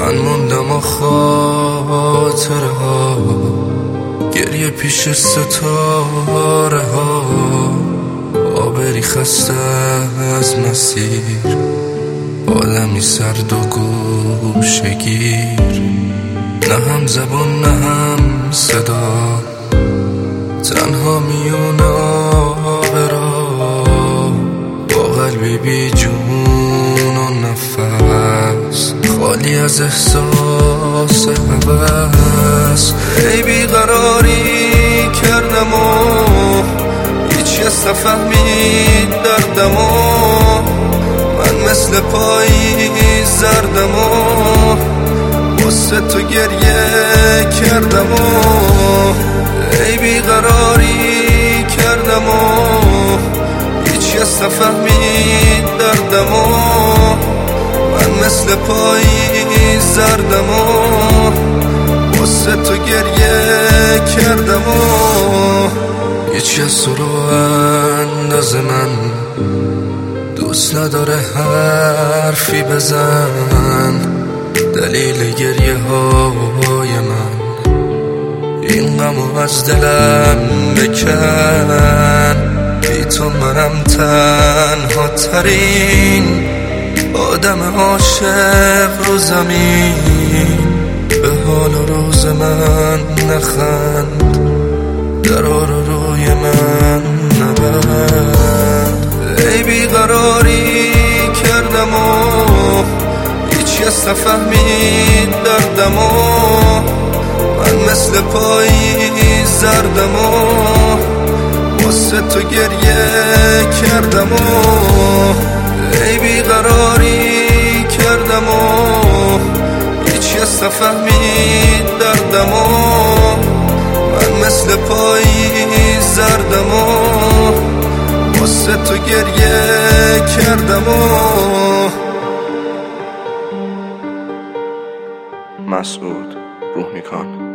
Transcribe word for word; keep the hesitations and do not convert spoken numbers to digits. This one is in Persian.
من موندم و خاطره ها، گریه پیش ستاره ها، آبری خسته از مسیر، عالمی سرد و گوشگیر، نه هم زبان نه هم صدا، تنها میون آب را، با قلبی بی جون و نفس، خالی از احساس هوس. ای بیقراری کردم و هیچ کس نفهمید دردم و من مثل پاییز زردم و واسه تو گریه کردم و ای بیقراری کردم و هیچ کس نفهمید دردم و من مثل پاییز زردم و واسه تو گریه کردم و هیچ کس تو رو انداز من دوست نداره حرفی بزن، دلیل گریه های من این غمو از دلم بکن. بی تو منم تنها ترین آدم عاشق رو زمین، به حال و روز من نخند، درا رو روی من نبند. ای بیقراری کردم و هیچ کس نفهمید دردم و من مثل پاییز زردم و واسه تو گریه کردم و ای بیقراری کردم و هیچ کس نفهمید دردم و من مثل پاییز زردم و واسه تو گریه کردم و مسعود روحنیکان.